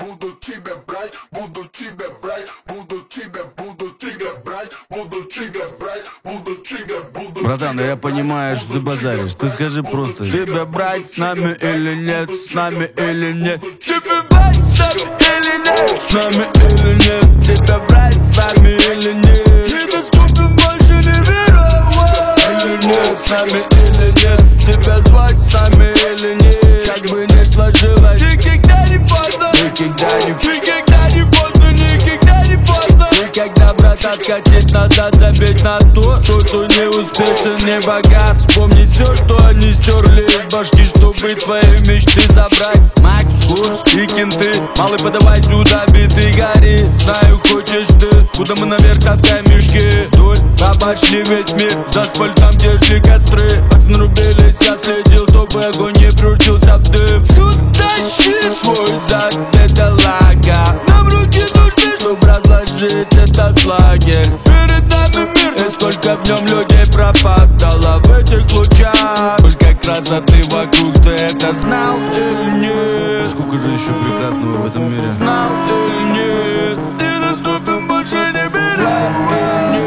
буду тебя брать, буду тебя брать, буду тебя брать, буду тебя брать, буду тебя. Братан, я понимаю, что ты базаришь. Ты скажи просто: тебя брать с нами или нет, с нами или нет. Тебя брать с нами или нет, с нами или нет. Тебя брать с нами или нет. Недоступен больше не мировой. Или нет, с нами или нет. Тебя звать с нами или нет. Как бы ни сложилось, никогда не поздно. Никогда не поздно, никогда не поздно. Никогда, брат, откатить назад, забить на то, что не успешен, не богат. Вспомнить все, что они стерли из башки, чтобы твои мечты забрать. Макс, Курс и кенты, малый, подавай сюда биты, гори. Знаю, хочешь ты, куда мы наверх таскаем мешки. Вдоль обошли весь мир, за асфальтом держи костры. Пацаны рубились, я следил, чтобы огонь не превратился в дым. Тащи свой зад, это лага. Нам руки нужны, чтобы разложить этот лагерь. Перед нами мир, и сколько в нем людей пропадало в этих лучах. Сколько красоты вокруг, ты это знал или нет? Сколько же еще прекрасного в этом мире? Знал или нет? Ты доступен больше не мировой.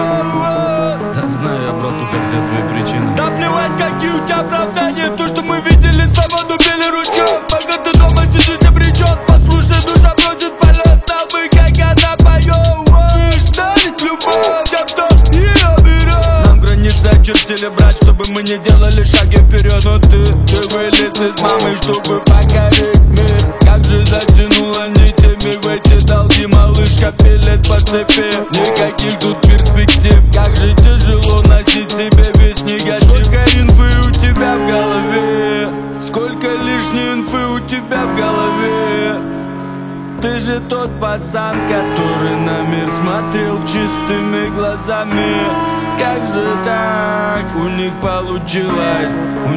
Да знаю я, братуха, все твои причины. Да плевать, какие у тебя оправдания. То, что мы видели, свободу били ручьем. Пока ты дома сидишь обречен. Послушай, душа бросит полет. Знал бы, как она поет. Ждали любовь, я кто ее берет. Нам границы очертили, брат, чтобы мы не делали шаги вперед. Но ты вылез из мамы, чтобы покорить мир. Как же затянуло нитями в эти долги. Малышка пилит по цепи, никаких тут перспектив. Как же тяжело носить себе весь негатив. Сколько инфы у тебя в голове, сколько лишней инфы у тебя в голове. Ты же тот пацан, который на мир смотрел чистыми глазами. Как же так? У них получилось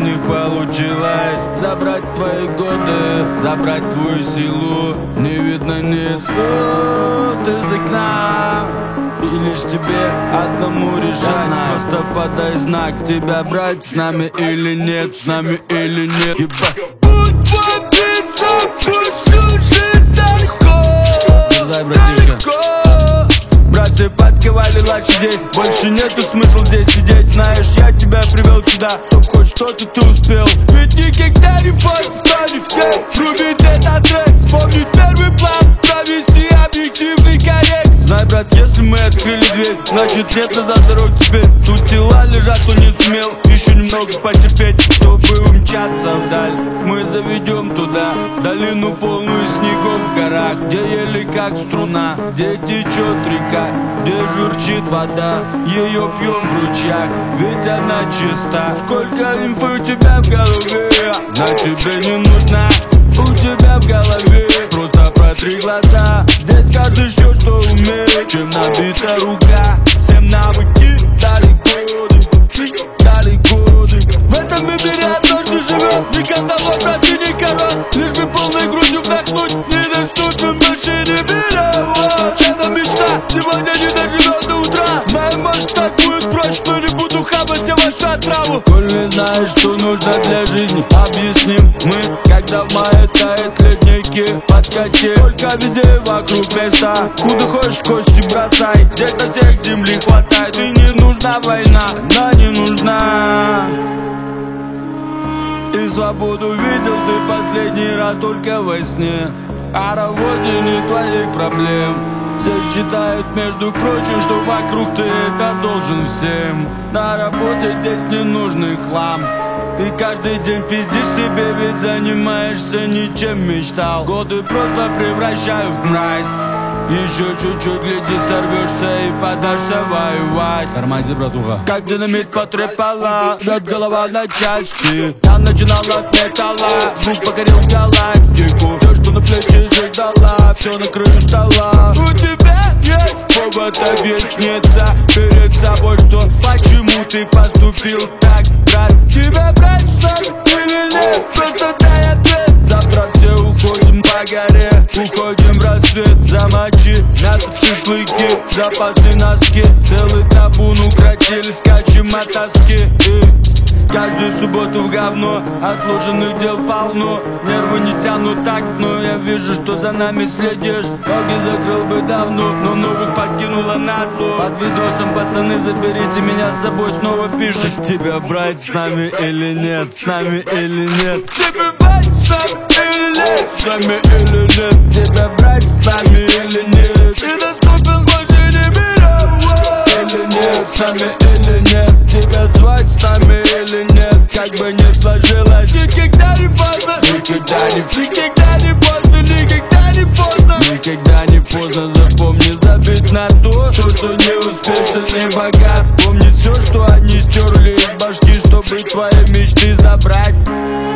забрать твои годы, забрать твою силу. Не видно ни звезд из окна, и лишь тебе одному решать. Просто подай знак, тебя брать с нами или нет, с нами или нет. Путь побиться, пусть уже далеко. Братцы подковали лошадей, больше нету смысла здесь сидеть. Знаешь, я тебя привел сюда, чтоб хоть что-то ты успел. Ведь никогда не поздно, не все рубить этот трек. Вспомнить первый план, провести объективный коррект. Знай, брат, если мы открыли дверь, значит нет назад дорог теперь. Тут тела лежат, кто не сумел еще немного потерпеть, чтобы умчаться вдаль. Мы заведем туда долину, полную снегов в горах, где ели как струна, где течет река, где журчит вода, ее пьем в ручьях, ведь она чиста. Сколько инфы у тебя в голове, на тебе не нужна. У тебя в голове, просто протри глаза. Здесь каждый ждет, что умеет, чем набита рука. Всем навыки дали годы. В этом мире однажды живет, никого, брат, и не король. Лишь бы полной грудью вдохнуть, недоступен больше не мировой. Это мечта, сегодня не доживет до утра. Знаю, может так будет проще, но не буду хавать я вашу отраву. Коль не знаешь, что нужно для жизни, объясним мы. Когда в мае тает ледники, подкати. Только везде вокруг места, куда хочешь кости бросай. Где-то всех земли хватает, и не нужна война, да не нужна. И свободу видел ты последний раз только во сне. О работе не твоих проблем. Все считают, между прочим, что вокруг ты это должен всем. На работе деть ненужный хлам. Ты каждый день пиздишь себе, ведь занимаешься ничем мечтал. Годы просто превращаю в мразь. Еще чуть-чуть, гляди, сорвешься и подашься воевать. Тормози, братуха. Как динамит потрепала, бьет голова на части. Я начинал от металла, звук покорил галактику. Все, что на плечи жизнь дала, все на краю стола. У тебя есть повод объясниться перед собой, что почему ты поступил так, брат. Тебя брать с нами или нет, просто дай ответ. Завтра все уходим по горе, уходим в рассвет. Замочи мясо в шашлыки, запасные носки. Целый табун укротили, скачем от тоски. Каждую субботу в говно, отложенных дел полно. Нервы не тянут так, но я вижу, что за нами следишь. Ноги закрыл бы давно, но новых подкинуло назло. Под видосом, пацаны, заберите меня с собой, снова пишут. Тебя брать с нами или нет, с нами или нет. Тебя брать с нами или нет, с нами или нет. Тебя брать с нами или нет. Ты доступен больше не берем. Или нет, с нами или нет. Тебя звать с нами или нет. Как бы не сложилось, никогда не поздно. Никогда не поздно, никогда не поздно. Никогда не поздно, запомни, забить на то, что не успешен и богат. Помни все, что они стерли из башки, чтобы твои мечты забрать.